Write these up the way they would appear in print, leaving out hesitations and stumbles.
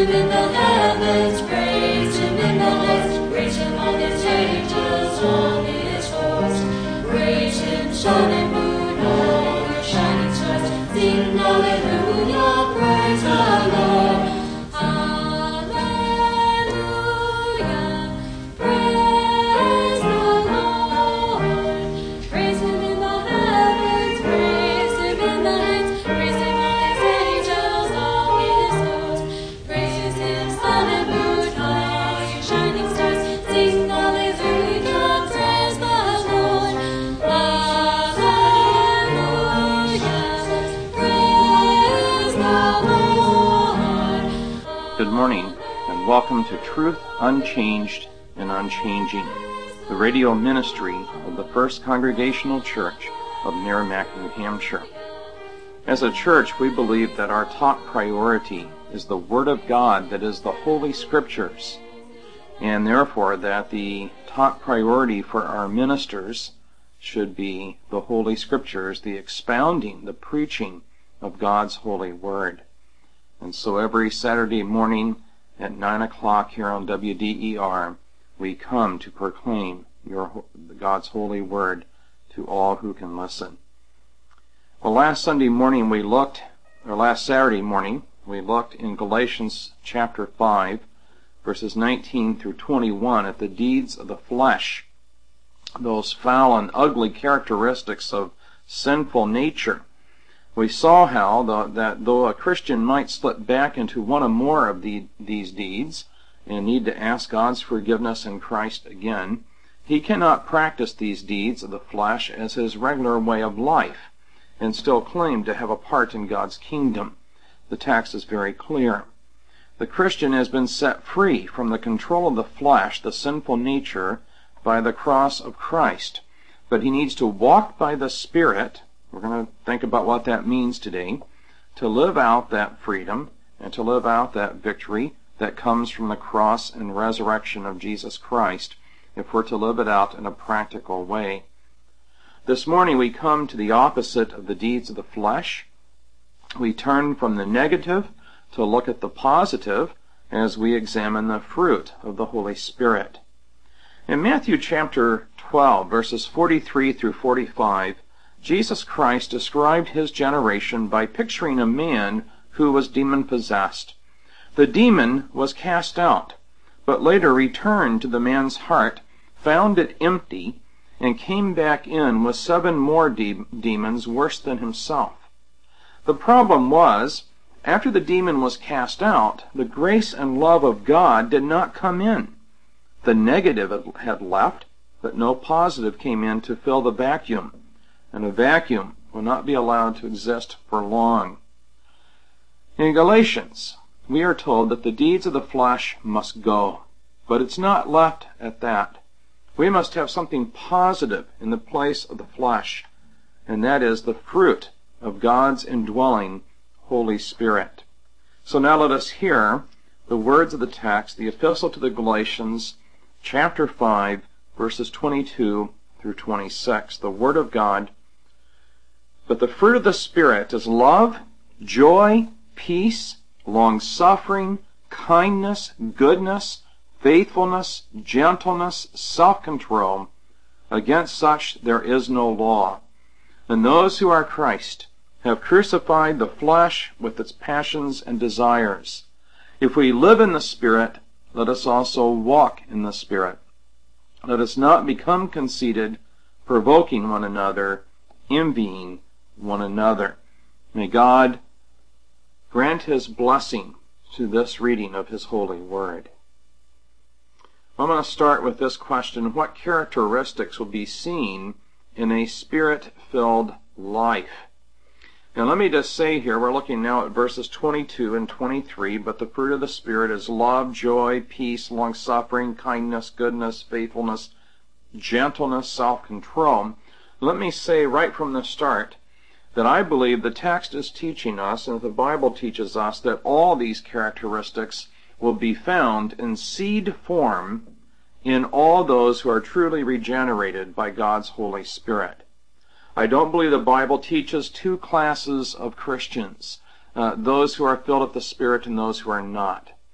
Him in the heavens, praise Him in the heights, praise Him all His angels, all His hosts. Praise Him, sun and moon, all your shining stars. Sing hallelujah, praise the Lord. Hallelujah, praise the Lord. Praise Him in the heavens, praise Him in the heights, praise Him all His angels, all His hosts. Praise Him, sun and moon, all you shining stars. Sing hallelujah, praise the Lord. Hallelujah, praise the Lord. Good morning, and welcome to Truth Unchanged and Unchanging, the radio ministry of the First Congregational Church of Merrimack, New Hampshire. As a church, we believe that our top priority is the Word of God, that is the Holy Scriptures, and therefore that the top priority for our ministers should be the Holy Scriptures, the expounding, the preaching of God's holy Word. And so every Saturday morning at 9 o'clock here on WDER, we come to proclaim God's holy Word to all who can listen. Well, last Saturday morning we looked in Galatians chapter 5, verses 19 through 21 at the deeds of the flesh, those foul and ugly characteristics of sinful nature. We saw how that though a Christian might slip back into one or more of these deeds and need to ask God's forgiveness in Christ again, he cannot practice these deeds of the flesh as his regular way of life and still claim to have a part in God's kingdom. The text is very clear. The Christian has been set free from the control of the flesh, the sinful nature, by the cross of Christ. But he needs to walk by the Spirit. We're going to think about what that means today, to live out that freedom and to live out that victory that comes from the cross and resurrection of Jesus Christ, if we're to live it out in a practical way. This morning we come to the opposite of the deeds of the flesh. We turn from the negative to look at the positive as we examine the fruit of the Holy Spirit. In Matthew chapter 12, verses 43 through 45, Jesus Christ described his generation by picturing a man who was demon-possessed. The demon was cast out, but later returned to the man's heart, found it empty, and came back in with 7 more demons worse than himself. The problem was, after the demon was cast out, the grace and love of God did not come in. The negative had left, but no positive came in to fill the vacuum. And a vacuum will not be allowed to exist for long. In Galatians, we are told that the deeds of the flesh must go, but it's not left at that. We must have something positive in the place of the flesh, and that is the fruit of God's indwelling Holy Spirit. So now let us hear the words of the text, the epistle to the Galatians, chapter 5, verses 22 through 26, the Word of God. But the fruit of the Spirit is love, joy, peace, long-suffering, kindness, goodness, faithfulness, gentleness, self-control. Against such there is no law. And those who are Christ have crucified the flesh with its passions and desires. If we live in the Spirit, let us also walk in the Spirit. Let us not become conceited, provoking one another, envying one another. May God grant His blessing to this reading of His holy Word. I'm going to start with this question: what characteristics will be seen in a Spirit-filled life? Now let me just say here, we're looking now at verses 22 and 23, but the fruit of the Spirit is love, joy, peace, long-suffering, kindness, goodness, faithfulness, gentleness, self-control. Let me say right from the start that I believe the text is teaching us, and the Bible teaches us, that all these characteristics will be found in seed form in all those who are truly regenerated by God's Holy Spirit. I don't believe the Bible teaches 2 classes of Christians, those who are filled with the Spirit and those who are not.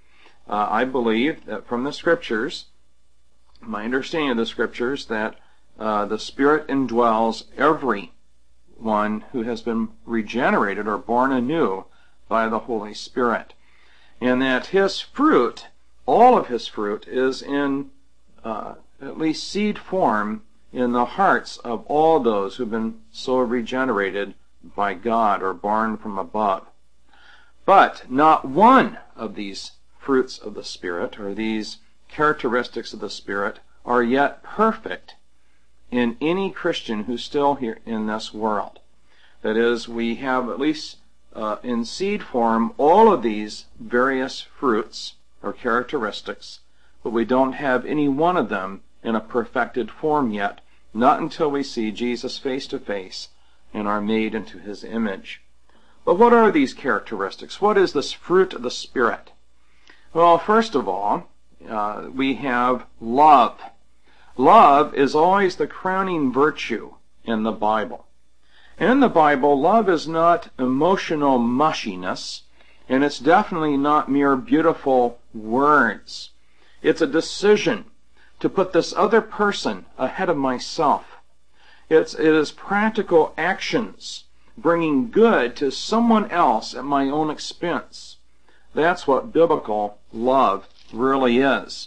I believe that from the Scriptures, my understanding of the Scriptures, that the Spirit indwells everyone who has been regenerated or born anew by the Holy Spirit. And that His fruit, all of His fruit, is in at least seed form in the hearts of all those who've been so regenerated by God or born from above. But not one of these fruits of the Spirit, or these characteristics of the Spirit, are yet perfect in any Christian who's still here in this world. That is, we have at least in seed form all of these various fruits or characteristics, but we don't have any one of them in a perfected form yet, not until we see Jesus face to face and are made into His image. But what are these characteristics? What is this fruit of the Spirit? Well, first of all, we have love. Love is always the crowning virtue in the Bible. In the Bible, love is not emotional mushiness, and it's definitely not mere beautiful words. It's a decision to put this other person ahead of myself. It is practical actions, bringing good to someone else at my own expense. That's what biblical love really is.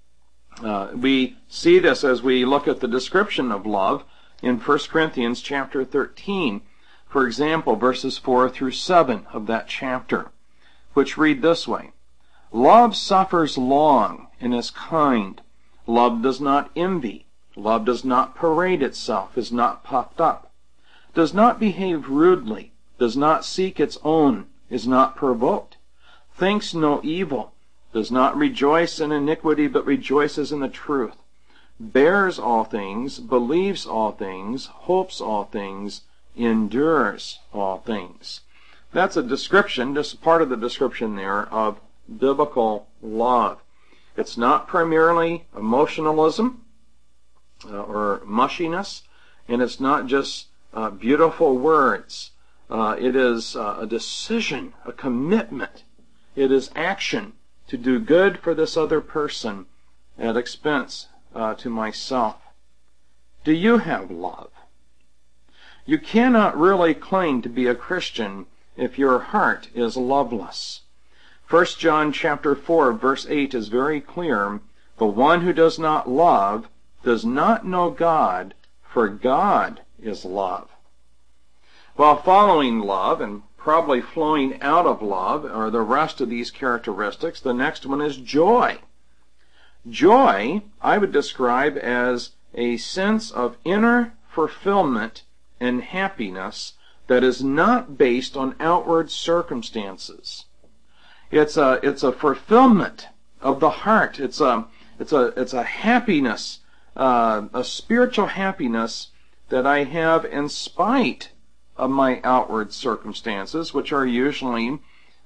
We see this as we look at the description of love in 1 Corinthians chapter 13. For example, verses 4 through 7 of that chapter, which read this way: Love suffers long and is kind. Love does not envy. Love does not parade itself, is not puffed up, does not behave rudely, does not seek its own, is not provoked, thinks no evil, does not rejoice in iniquity, but rejoices in the truth, bears all things, believes all things, hopes all things, endures all things. That's a description, just part of the description there, of biblical love. It's not primarily emotionalism or mushiness, and it's not just beautiful words. It is a decision, a commitment. It is action to do good for this other person at expense to myself. Do you have love? You cannot really claim to be a Christian if your heart is loveless. 1 John chapter 4, verse 8 is very clear. The one who does not love does not know God, for God is love. While following love and probably flowing out of love are the rest of these characteristics, the next one is joy. Joy, I would describe as a sense of inner fulfillment and happiness that is not based on outward circumstances. It's a fulfillment of the heart. It's a happiness, a spiritual happiness that I have in spite of my outward circumstances, which are usually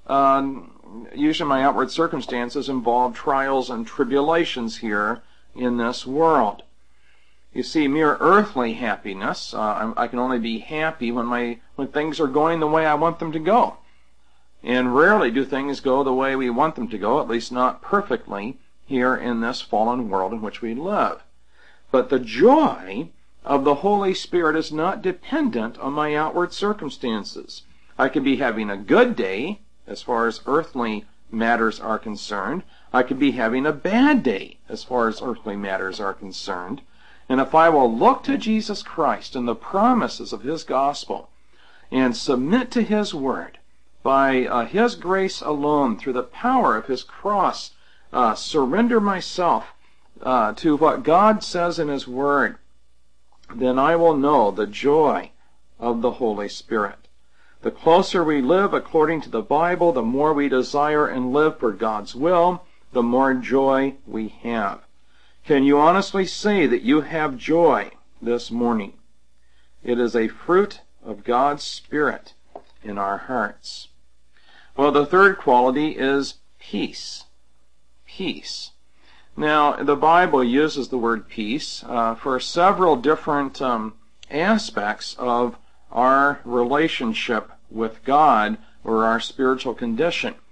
my outward circumstances involve trials and tribulations here in this world. You see, mere earthly happiness, I can only be happy when things are going the way I want them to go. And rarely do things go the way we want them to go, at least not perfectly, here in this fallen world in which we live. But the joy of the Holy Spirit is not dependent on my outward circumstances. I could be having a good day, as far as earthly matters are concerned. I could be having a bad day, as far as earthly matters are concerned. And if I will look to Jesus Christ and the promises of His gospel, and submit to His word, by His grace alone, through the power of His cross, surrender myself to what God says in His word, then I will know the joy of the Holy Spirit. The closer we live according to the Bible, the more we desire and live for God's will, the more joy we have. Can you honestly say that you have joy this morning? It is a fruit of God's Spirit in our hearts. Well, the third quality is peace. Peace. Now, the Bible uses the word peace for several different aspects of our relationship with God or our spiritual condition.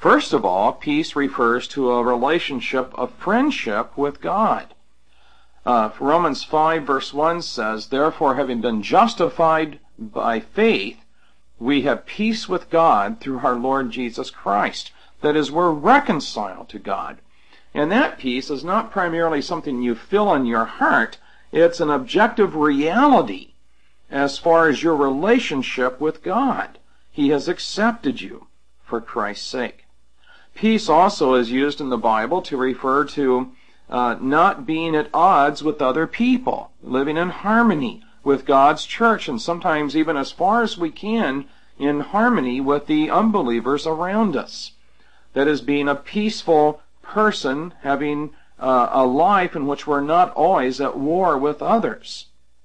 First of all, peace refers to a relationship of friendship with God. Romans 5 verse 1 says, "Therefore, having been justified by faith, we have peace with God through our Lord Jesus Christ." That is, we're reconciled to God. And that peace is not primarily something you feel in your heart. It's an objective reality as far as your relationship with God. He has accepted you for Christ's sake. Peace also is used in the Bible to refer to not being at odds with other people, living in harmony with God's church, and sometimes even as far as we can in harmony with the unbelievers around us. That is, being a peaceful person, having a life in which we're not always at war with others,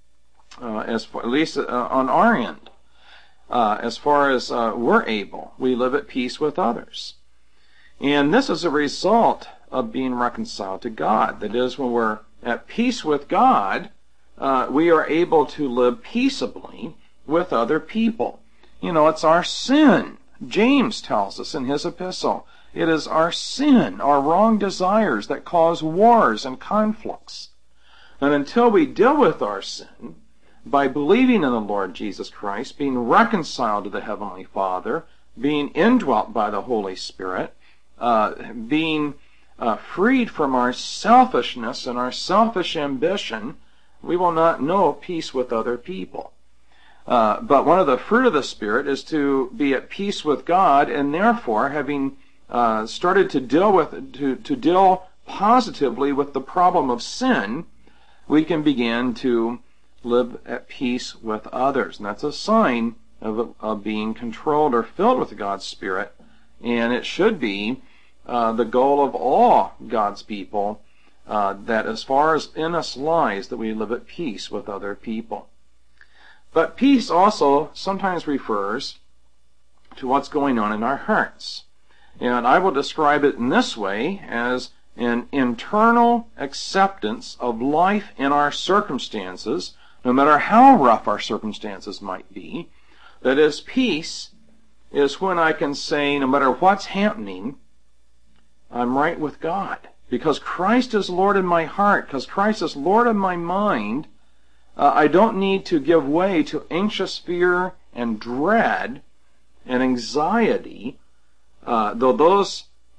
at least on our end. As far as we're able, we live at peace with others. And this is a result of being reconciled to God. That is, when we're at peace with God, we are able to live peaceably with other people. You know, it's our sin. James tells us in his epistle, it is our sin, our wrong desires that cause wars and conflicts. And until we deal with our sin by believing in the Lord Jesus Christ, being reconciled to the Heavenly Father, being indwelt by the Holy Spirit, being freed from our selfishness and our selfish ambition, we will not know peace with other people. But one of the fruit of the Spirit is to be at peace with God, and therefore, having started to deal positively with the problem of sin, we can begin to live at peace with others. And that's a sign of being controlled or filled with God's Spirit. And it should be the goal of all God's people that as far as in us lies, that we live at peace with other people. But peace also sometimes refers to what's going on in our hearts. And I will describe it in this way, as an internal acceptance of life in our circumstances, no matter how rough our circumstances might be. That is, peace is when I can say, no matter what's happening, I'm right with God. Because Christ is Lord in my heart, because Christ is Lord in my mind, I don't need to give way to anxious fear and dread and anxiety, though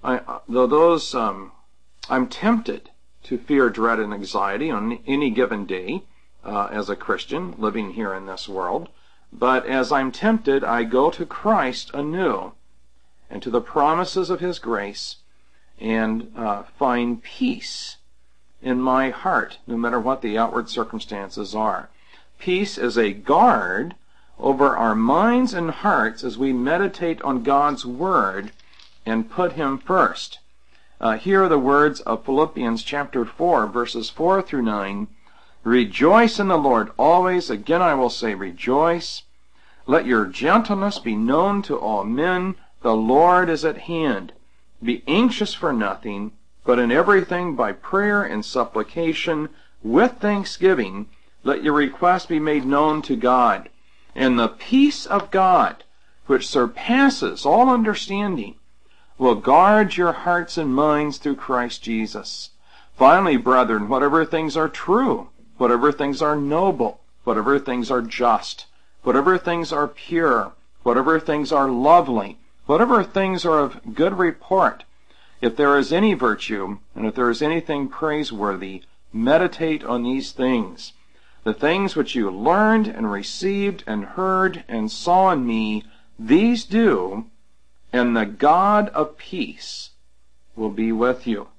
I'm tempted to fear, dread, and anxiety on any given day as a Christian living here in this world. But as I'm tempted, I go to Christ anew and to the promises of His grace and find peace in my heart, no matter what the outward circumstances are. Peace is a guard over our minds and hearts as we meditate on God's Word and put Him first. Here are the words of Philippians chapter 4, verses 4 through 9. "Rejoice in the Lord always. Again I will say, rejoice. Let your gentleness be known to all men. The Lord is at hand. Be anxious for nothing, but in everything by prayer and supplication, with thanksgiving, let your requests be made known to God. And the peace of God, which surpasses all understanding, will guard your hearts and minds through Christ Jesus. Finally, brethren, whatever things are true, whatever things are noble, whatever things are just, whatever things are pure, whatever things are lovely, whatever things are of good report, if there is any virtue, and if there is anything praiseworthy, meditate on these things. The things which you learned and received and heard and saw in me, these do, and the God of peace will be with you."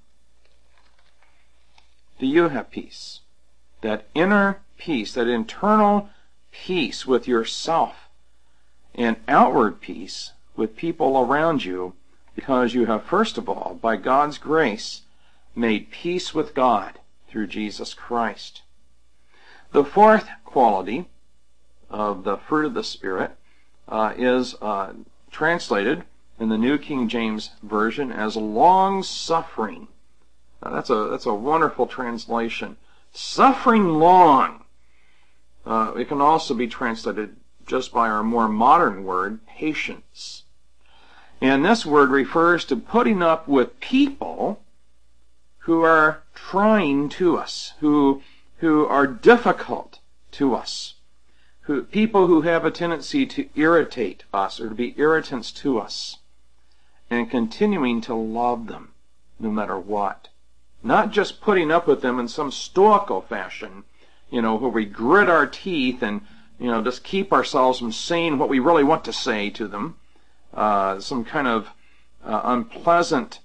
Do you have peace? That inner peace, that internal peace with yourself, and outward peace with people around you, because you have, first of all, by God's grace, made peace with God through Jesus Christ. The fourth quality of the fruit of the Spirit is translated in the New King James Version as long-suffering. Now, that's a wonderful translation. Suffering long. It can also be translated just by our more modern word, patience. And this word refers to putting up with people who are trying to us, who are difficult to us, people who have a tendency to irritate us or to be irritants to us, and continuing to love them no matter what. Not just putting up with them in some stoical fashion, where we grit our teeth and, just keep ourselves from saying what we really want to say to them, some kind of unpleasant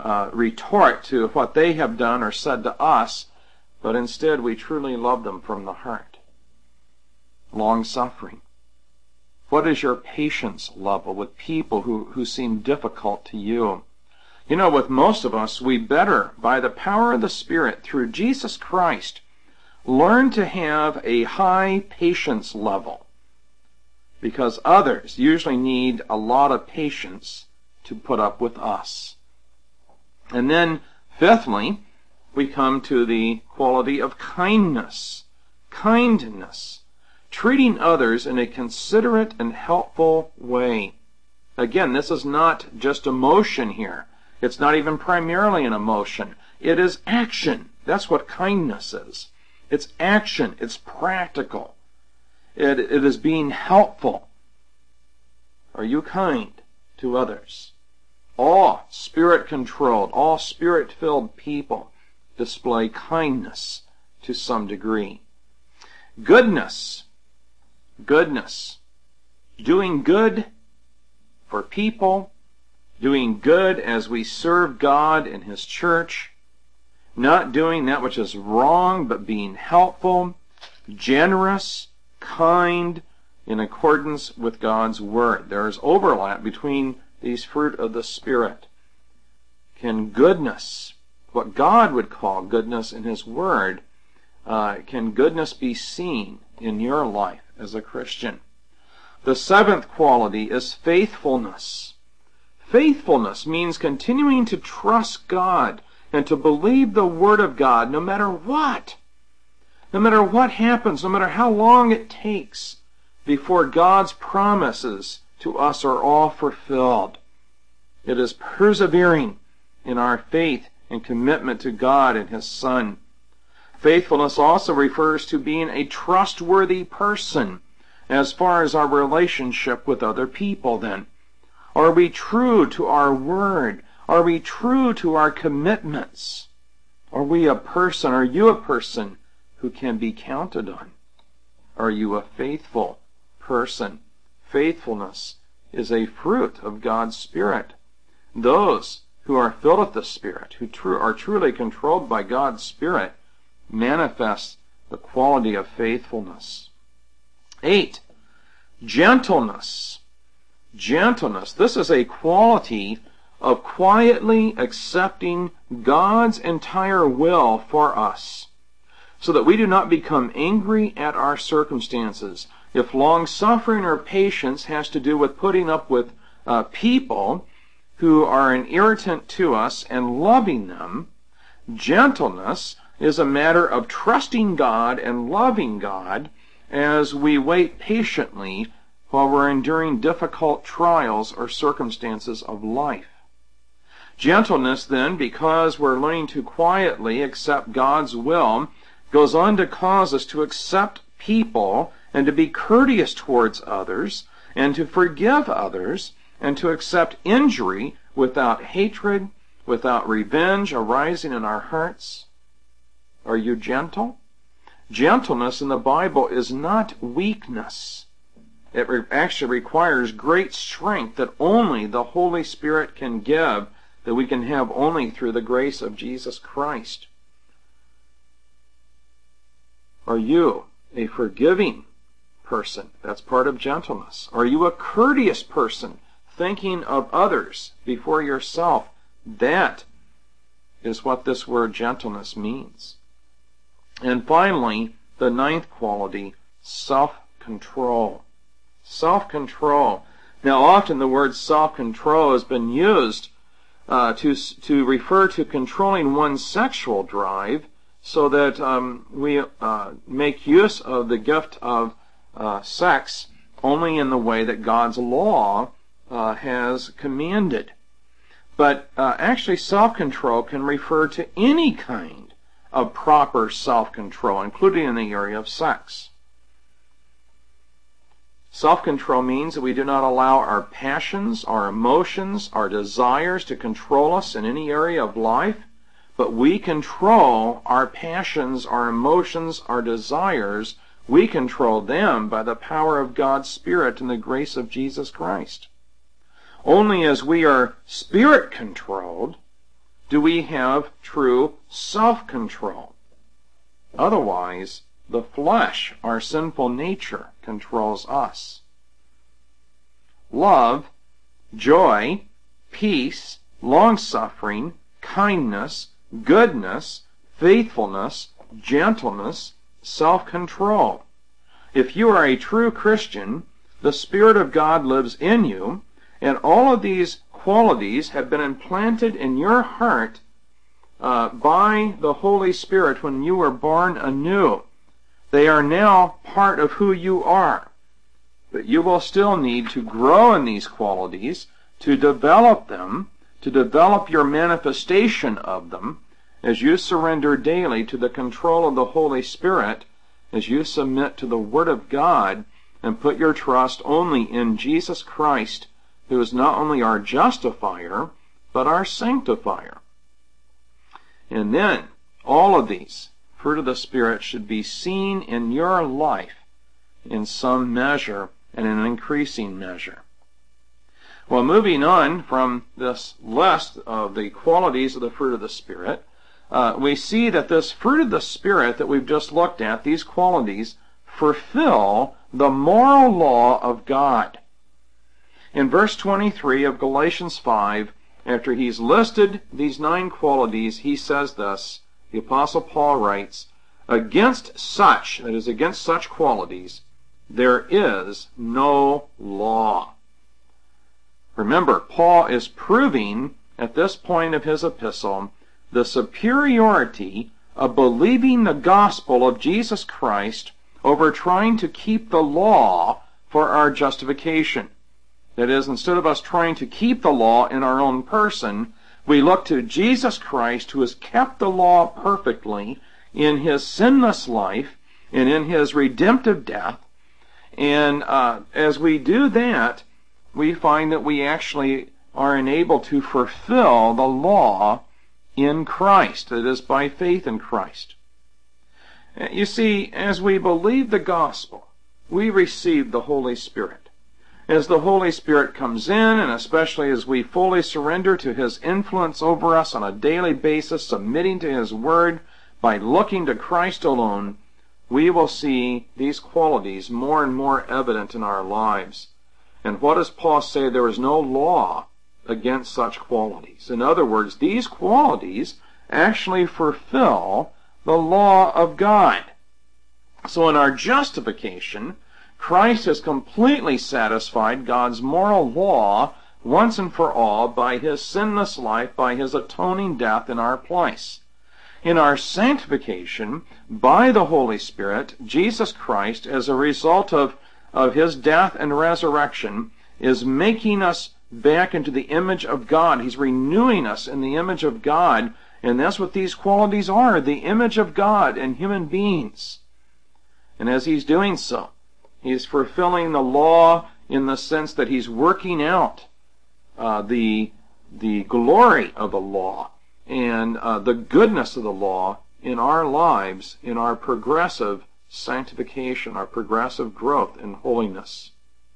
retort to what they have done or said to us, but instead we truly love them from the heart. Long-suffering. What is your patience level with people who seem difficult to you? With most of us, we better, by the power of the Spirit, through Jesus Christ, learn to have a high patience level, because others usually need a lot of patience to put up with us. And then, fifthly, we come to the quality of kindness. Kindness. Treating others in a considerate and helpful way. Again, this is not just emotion here. It's not even primarily an emotion. It is action. That's what kindness is. It's action. It's practical. It is being helpful. Are you kind to others? All Spirit-controlled, all Spirit-filled people display kindness to some degree. Goodness. Goodness. Doing good for people, doing good as we serve God in His church, not doing that which is wrong, but being helpful, generous, kind, in accordance with God's Word. There is overlap between these fruit of the Spirit. Can goodness, what God would call goodness in His Word, can goodness be seen in your life as a Christian? The seventh quality is faithfulness. Faithfulness means continuing to trust God and to believe the Word of God no matter what. No matter what happens, no matter how long it takes before God's promises to us are all fulfilled. It is persevering in our faith and commitment to God and His Son. Faithfulness also refers to being a trustworthy person as far as our relationship with other people then. Are we true to our word? Are we true to our commitments? Are you a person who can be counted on? Are you a faithful person? Faithfulness is a fruit of God's Spirit. Those who are filled with the Spirit, who are truly controlled by God's Spirit, manifest the quality of faithfulness. 8. Gentleness. Gentleness. This is a quality of quietly accepting God's entire will for us, so that we do not become angry at our circumstances. If long-suffering or patience has to do with putting up with people who are an irritant to us and loving them, gentleness is a matter of trusting God and loving God as we wait patiently while we're enduring difficult trials or circumstances of life. Gentleness, then, because we're learning to quietly accept God's will, goes on to cause us to accept people and to be courteous towards others and to forgive others and to accept injury without hatred, without revenge arising in our hearts. Are you gentle? Gentleness in the Bible is not weakness. It actually requires great strength that only the Holy Spirit can give, that we can have only through the grace of Jesus Christ. Are you a forgiving person? That's part of gentleness. Are you a courteous person, thinking of others before yourself? That is what this word gentleness means. And finally, the ninth quality, self-control. Self-control. Now, often the word self-control has been used to refer to controlling one's sexual drive, so that we make use of the gift of sex only in the way that God's law has commanded. But actually self-control can refer to any kind of proper self-control, including in the area of sex. Self-control means that we do not allow our passions, our emotions, our desires to control us in any area of life, but we control our passions, our emotions, our desires. We control them by the power of God's Spirit and the grace of Jesus Christ. Only as we are Spirit-controlled do we have true self-control. Otherwise, the flesh, our sinful nature, controls us. Love, joy, peace, long-suffering, kindness, goodness, faithfulness, gentleness, self-control. If you are a true Christian, the Spirit of God lives in you, and all of these qualities have been implanted in your heart by the Holy Spirit when you were born anew. They are now part of who you are. But you will still need to grow in these qualities, to develop them, to develop your manifestation of them, as you surrender daily to the control of the Holy Spirit, as you submit to the Word of God, and put your trust only in Jesus Christ, who is not only our justifier, but our sanctifier. And then, all of these fruit of the Spirit should be seen in your life in some measure and in an increasing measure. Well, moving on from this list of the qualities of the fruit of the Spirit, we see that this fruit of the Spirit that we've just looked at, these qualities, fulfill the moral law of God. In verse 23 of Galatians 5, after he's listed these 9 qualities, he says this, the Apostle Paul writes, against such, that is, against such qualities, there is no law. Remember, Paul is proving at this point of his epistle the superiority of believing the gospel of Jesus Christ over trying to keep the law for our justification. That is, instead of us trying to keep the law in our own person, we look to Jesus Christ, who has kept the law perfectly in his sinless life and in his redemptive death. And as we do that, we find that we actually are enabled to fulfill the law in Christ. That is, by faith in Christ. You see, as we believe the gospel, we receive the Holy Spirit. As the Holy Spirit comes in, and especially as we fully surrender to his influence over us on a daily basis, submitting to his word by looking to Christ alone, we will see these qualities more and more evident in our lives. And what does Paul say? There is no law against such qualities. In other words, these qualities actually fulfill the law of God. So in our justification, Christ has completely satisfied God's moral law once and for all by his sinless life, by his atoning death in our place. In our sanctification, by the Holy Spirit, Jesus Christ, as a result of his death and resurrection, is making us back into the image of God. He's renewing us in the image of God, and that's what these qualities are, the image of God in human beings. And as he's doing so, he's fulfilling the law in the sense that he's working out the glory of the law and the goodness of the law in our lives, in our progressive sanctification, our progressive growth in holiness.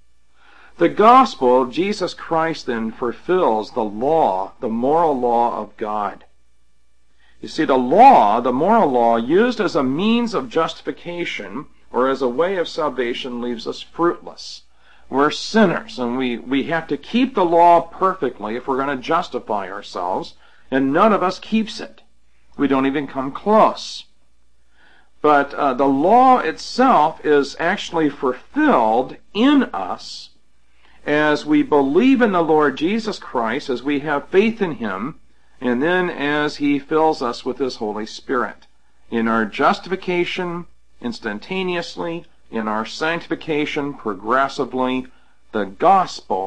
The gospel of Jesus Christ then fulfills the law, the moral law of God. You see, the law, the moral law, used as a means of justification or as a way of salvation, leaves us fruitless. We're sinners, and we have to keep the law perfectly if we're going to justify ourselves, and none of us keeps it. We don't even come close. But the law itself is actually fulfilled in us as we believe in the Lord Jesus Christ, as we have faith in him, and then as he fills us with his Holy Spirit. In our justification, instantaneously, in our sanctification, progressively, the gospel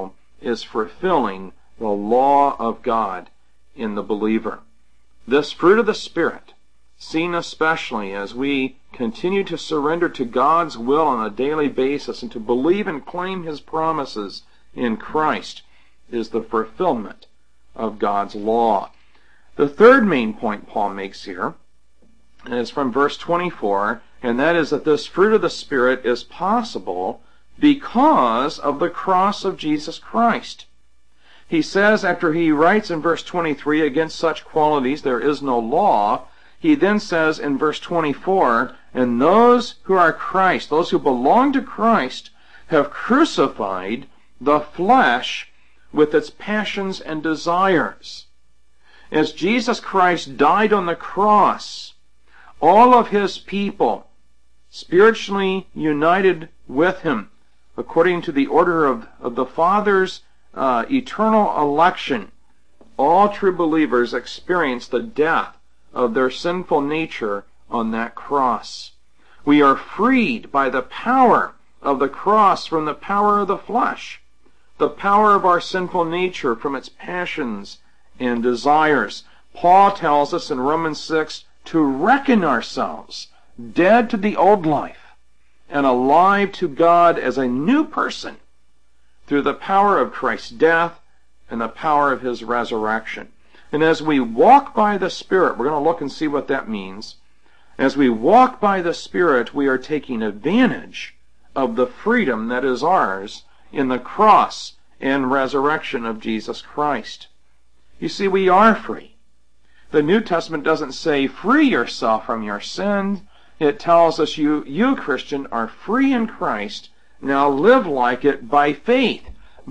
is fulfilling the law of God in the believer. This fruit of the Spirit, seen especially as we continue to surrender to God's will on a daily basis and to believe and claim His promises in Christ, is the fulfillment of God's law. The third main point Paul makes here is from verse 24, and that is that this fruit of the Spirit is possible because of the cross of Jesus Christ. He says, after he writes in verse 23, against such qualities there is no law, he then says in verse 24, and those who are Christ, those who belong to Christ, have crucified the flesh with its passions and desires. As Jesus Christ died on the cross, all of His people, spiritually united with Him, according to the order of the Father's eternal election, all true believers experience the death of their sinful nature on that cross. We are freed by the power of the cross from the power of the flesh, the power of our sinful nature from its passions and desires. Paul tells us in Romans 6 to reckon ourselves dead to the old life and alive to God as a new person through the power of Christ's death and the power of His resurrection. And as we walk by the Spirit, we're going to look and see what that means. As we walk by the Spirit, we are taking advantage of the freedom that is ours in the cross and resurrection of Jesus Christ. You see, we are free. The New Testament doesn't say free yourself from your sin. It tells us you Christian, are free in Christ. Now live like it by faith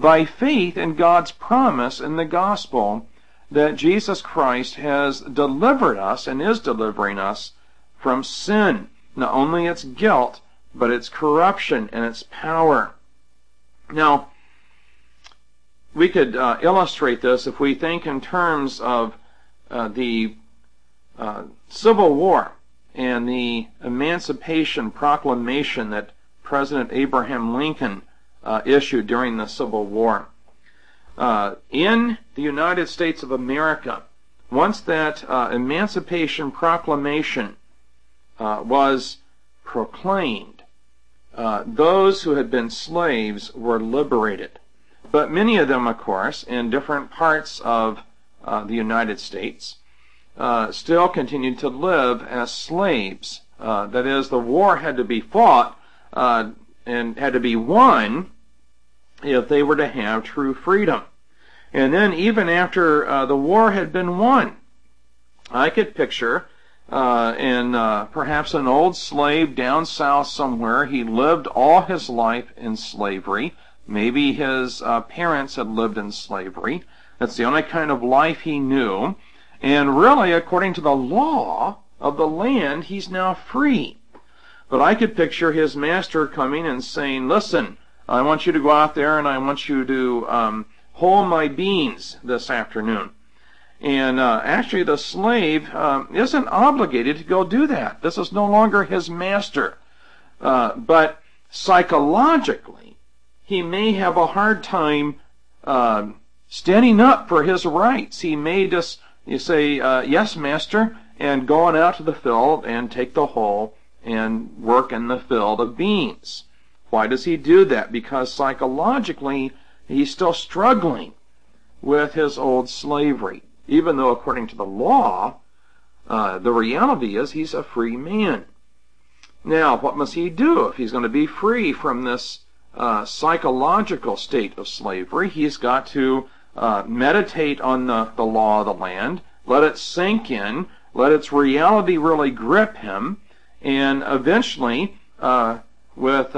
in God's promise in the gospel that Jesus Christ has delivered us and is delivering us from sin. Not only its guilt, but its corruption and its power. Now, we could illustrate this if we think in terms of the Civil War and the Emancipation Proclamation that President Abraham Lincoln issued during the Civil War. In the United States of America, once that Emancipation Proclamation was proclaimed, those who had been slaves were liberated. But many of them, of course, in different parts of the United States, still continued to live as slaves. That is, the war had to be fought and had to be won if they were to have true freedom. And then even after the war had been won, I could picture perhaps an old slave down south somewhere. He lived all his life in slavery. Maybe his parents had lived in slavery. That's the only kind of life he knew. And really, according to the law of the land, he's now free. But I could picture his master coming and saying, listen, I want you to go out there and I want you to hoe my beans this afternoon. And actually the slave isn't obligated to go do that. This is no longer his master. But psychologically, he may have a hard time standing up for his rights. He may just say, yes, master, and going out to the field and take the hoe and work in the field of beans. Why does he do that? Because psychologically, he's still struggling with his old slavery. Even though, according to the law, the reality is he's a free man. Now, what must he do if he's going to be free from this psychological state of slavery? He's got to meditate on the law of the land, let it sink in, let its reality really grip him, and eventually, with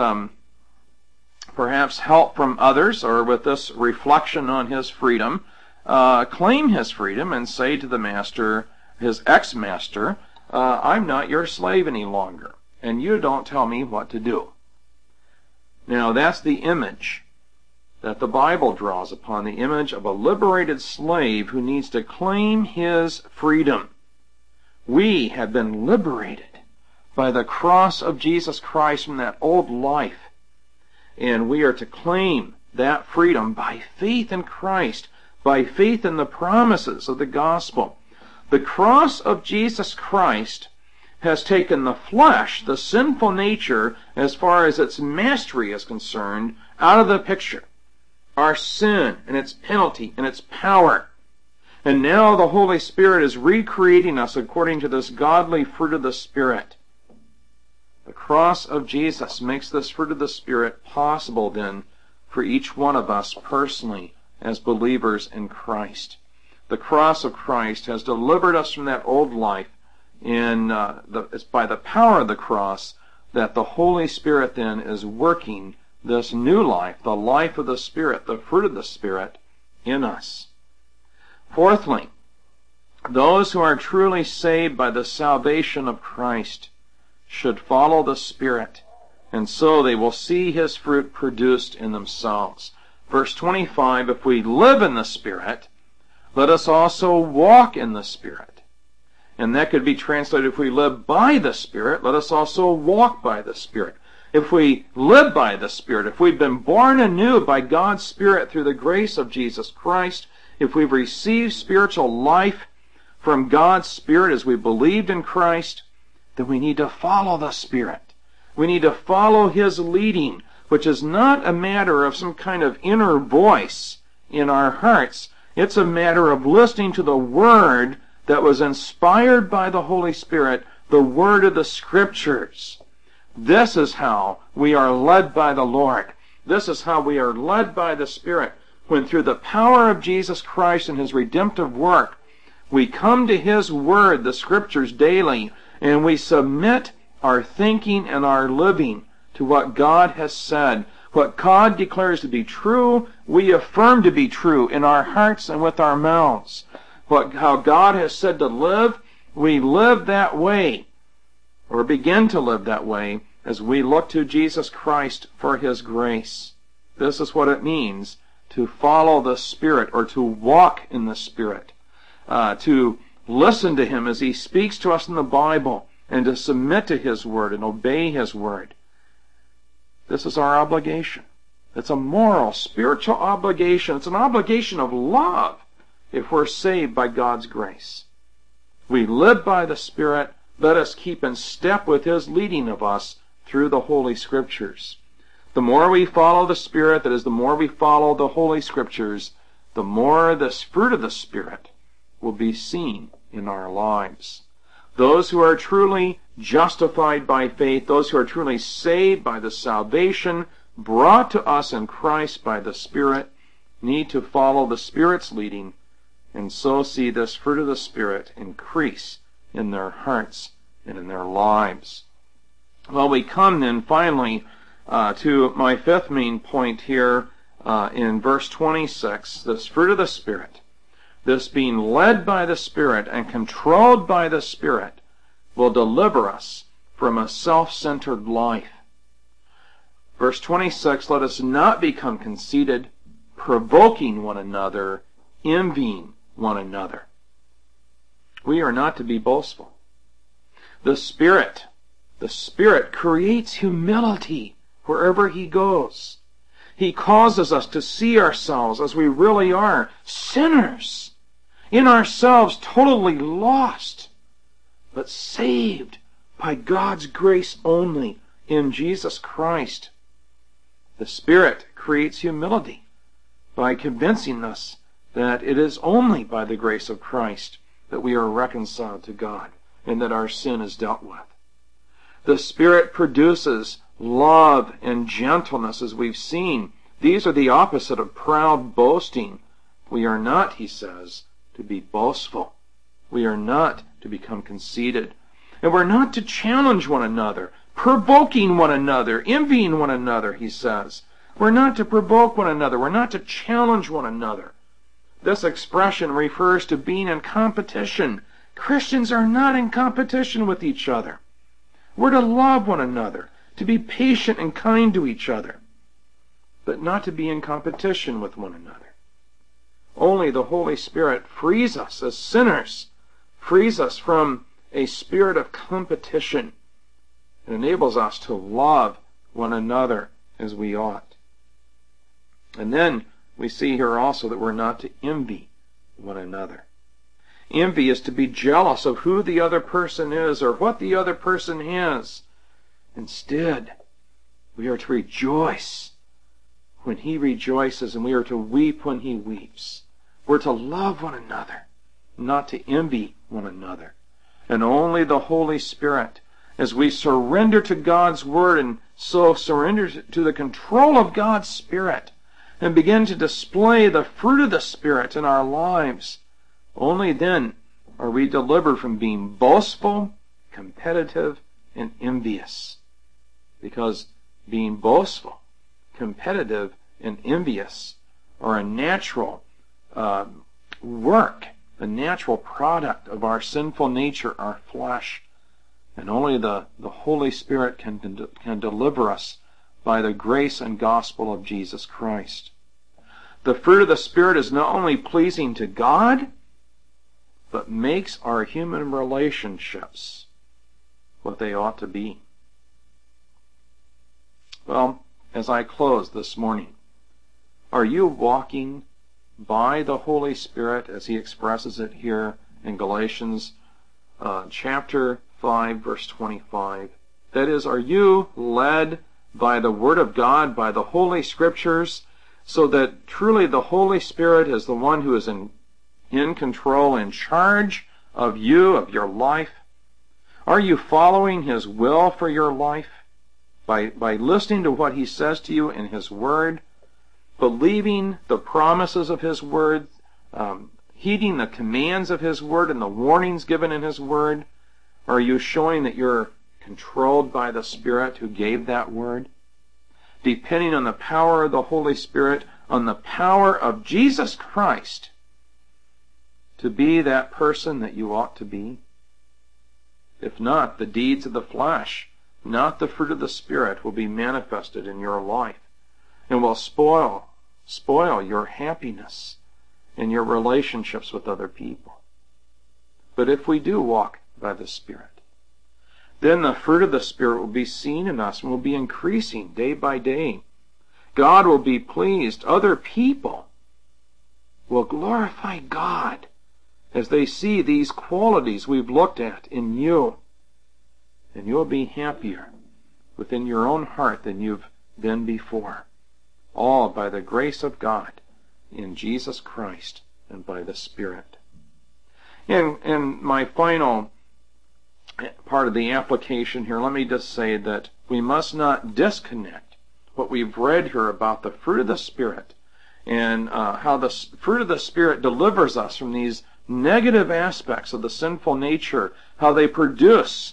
perhaps help from others or with this reflection on his freedom, claim his freedom and say to the master, his ex-master, I'm not your slave any longer, and you don't tell me what to do. Now, that's the image that the Bible draws upon, the image of a liberated slave who needs to claim his freedom. We have been liberated by the cross of Jesus Christ from that old life, and we are to claim that freedom by faith in Christ, by faith in the promises of the gospel. The cross of Jesus Christ has taken the flesh, the sinful nature, as far as its mastery is concerned, out of the picture. Our sin and its penalty and its power. And now the Holy Spirit is recreating us according to this godly fruit of the Spirit. The cross of Jesus makes this fruit of the Spirit possible then for each one of us personally as believers in Christ. The cross of Christ has delivered us from that old life. It's by the power of the cross that the Holy Spirit then is working this new life, the life of the Spirit, the fruit of the Spirit, in us. Fourthly, those who are truly saved by the salvation of Christ should follow the Spirit, and so they will see His fruit produced in themselves. Verse 25, if we live in the Spirit, let us also walk in the Spirit. And that could be translated, if we live by the Spirit, let us also walk by the Spirit. If we live by the Spirit, if we've been born anew by God's Spirit through the grace of Jesus Christ, if we've received spiritual life from God's Spirit as we believed in Christ, then we need to follow the Spirit. We need to follow His leading, which is not a matter of some kind of inner voice in our hearts. It's a matter of listening to the Word that was inspired by the Holy Spirit, the Word of the Scriptures. This is how we are led by the Lord. This is how we are led by the Spirit, when through the power of Jesus Christ and His redemptive work, we come to His Word, the Scriptures, daily, and we submit our thinking and our living to what God has said. What God declares to be true, we affirm to be true in our hearts and with our mouths. How God has said to live, we live that way, or begin to live that way, as we look to Jesus Christ for His grace. This is what it means to follow the Spirit, or to walk in the Spirit, to listen to Him as He speaks to us in the Bible, and to submit to His Word and obey His Word. This is our obligation. It's a moral, spiritual obligation. It's an obligation of love if we're saved by God's grace. We live by the Spirit. Let us keep in step with His leading of us through the Holy Scriptures. The more we follow the Spirit, that is, the more we follow the Holy Scriptures, the more this fruit of the Spirit will be seen in our lives. Those who are truly justified by faith, those who are truly saved by the salvation brought to us in Christ by the Spirit, need to follow the Spirit's leading, and so see this fruit of the Spirit increase in their hearts and in their lives. Well, we come then finally to my fifth main point here in verse 26, this fruit of the Spirit. This being led by the Spirit and controlled by the Spirit will deliver us from a self-centered life. Verse 26, let us not become conceited, provoking one another, envying one another. We are not to be boastful. The Spirit creates humility wherever He goes. He causes us to see ourselves as we really are, sinners, in ourselves totally lost, but saved by God's grace only in Jesus Christ. The Spirit creates humility by convincing us that it is only by the grace of Christ that we are reconciled to God and that our sin is dealt with. The Spirit produces love and gentleness, as we've seen. These are the opposite of proud boasting. We are not, he says, to be boastful. We are not to become conceited. And we're not to challenge one another, provoking one another, envying one another, he says. We're not to provoke one another. We're not to challenge one another. This expression refers to being in competition. Christians are not in competition with each other. We're to love one another, to be patient and kind to each other, but not to be in competition with one another. Only the Holy Spirit frees us as sinners, frees us from a spirit of competition, and enables us to love one another as we ought. And then we see here also that we're not to envy one another. Envy is to be jealous of who the other person is or what the other person has. Instead, we are to rejoice when he rejoices, and we are to weep when he weeps. We're to love one another, not to envy one another. And only the Holy Spirit, as we surrender to God's Word and so surrender to the control of God's Spirit and begin to display the fruit of the Spirit in our lives, only then are we delivered from being boastful, competitive, and envious. Because being boastful, competitive, and envious are a natural work, a natural product of our sinful nature, our flesh. And only the Holy Spirit can deliver us by the grace and gospel of Jesus Christ. The fruit of the Spirit is not only pleasing to God, but makes our human relationships what they ought to be. Well, as I close this morning, are you walking by the Holy Spirit as he expresses it here in Galatians chapter 5, verse 25? That is, are you led by the Word of God, by the Holy Scriptures, so that truly the Holy Spirit is the one who is in control, in charge of you, of your life? Are you following his will for your life by listening to what he says to you in his Word, believing the promises of his Word, heeding the commands of his Word and the warnings given in his Word? Are you showing that you're controlled by the Spirit who gave that Word? Depending on the power of the Holy Spirit, on the power of Jesus Christ to be that person that you ought to be? If not, the deeds of the flesh, not the fruit of the Spirit, will be manifested in your life and will spoil your happiness and your relationships with other people. But if we do walk by the Spirit, then the fruit of the Spirit will be seen in us and will be increasing day by day. God will be pleased. Other people will glorify God as they see these qualities we've looked at in you. And you'll be happier within your own heart than you've been before. All by the grace of God in Jesus Christ and by the Spirit. And my final part of the application here, let me just say that we must not disconnect what we've read here about the fruit of the Spirit and how the fruit of the Spirit delivers us from these negative aspects of the sinful nature, how they produce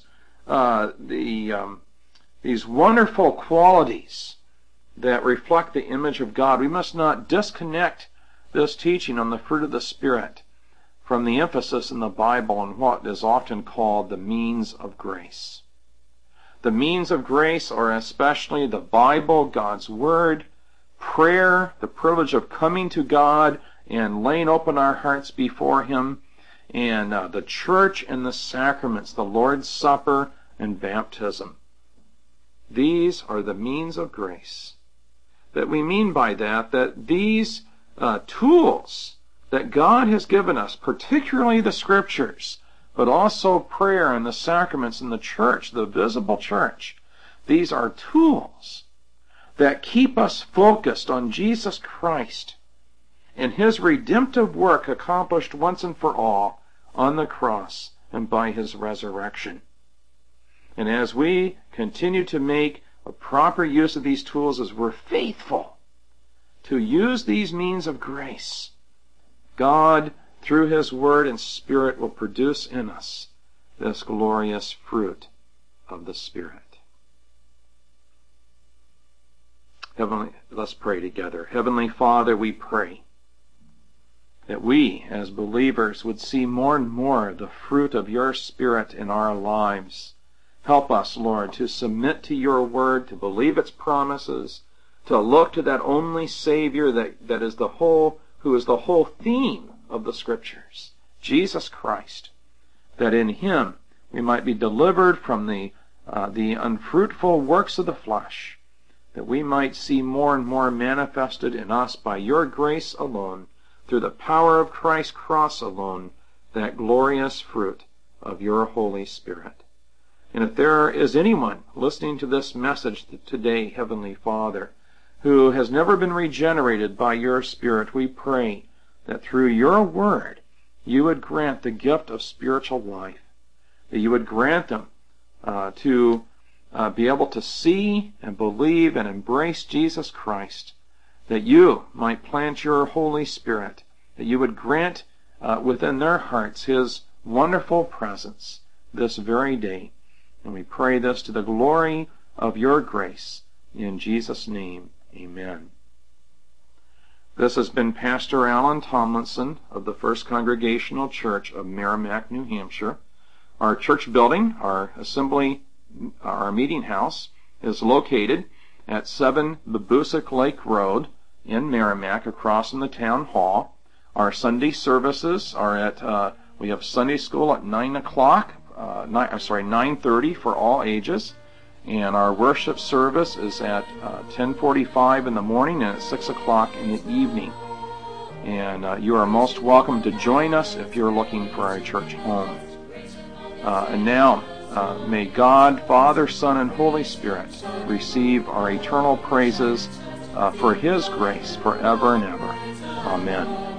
these wonderful qualities that reflect the image of God. We must not disconnect this teaching on the fruit of the Spirit from the emphasis in the Bible on what is often called the means of grace. The means of grace are especially the Bible, God's Word, prayer, the privilege of coming to God and laying open our hearts before Him, and the church and the sacraments, the Lord's Supper and baptism. These are the means of grace. That we mean by that these tools that God has given us, particularly the Scriptures, but also prayer and the sacraments in the church, the visible church, these are tools that keep us focused on Jesus Christ and His redemptive work accomplished once and for all on the cross and by His resurrection. And as we continue to make a proper use of these tools, as we're faithful to use these means of grace, God, through His Word and Spirit, will produce in us this glorious fruit of the Spirit. Let's pray together. Heavenly Father, we pray that we, as believers, would see more and more the fruit of Your Spirit in our lives. Help us, Lord, to submit to Your Word, to believe its promises, to look to that only Savior that is who is the whole theme of the Scriptures, Jesus Christ, that in Him we might be delivered from the unfruitful works of the flesh, that we might see more and more manifested in us by your grace alone, through the power of Christ's cross alone, that glorious fruit of your Holy Spirit. And if there is anyone listening to this message today, Heavenly Father, who has never been regenerated by your Spirit, we pray that through your word you would grant the gift of spiritual life, that you would grant them to be able to see and believe and embrace Jesus Christ, that you might plant your Holy Spirit, that you would grant within their hearts his wonderful presence this very day. And we pray this to the glory of your grace. In Jesus' name, amen. This has been Pastor Alan Tomlinson of the First Congregational Church of Merrimack, New Hampshire. Our church building, our meeting house, is located at 7 Babusick Lake Road in Merrimack, across from the town hall. Our Sunday services are at, we have Sunday school at 9:30 for all ages. And our worship service is at 10:45 in the morning and at 6 o'clock in the evening. And you are most welcome to join us if you're looking for our church home. And now, may God, Father, Son, and Holy Spirit receive our eternal praises for His grace forever and ever. Amen.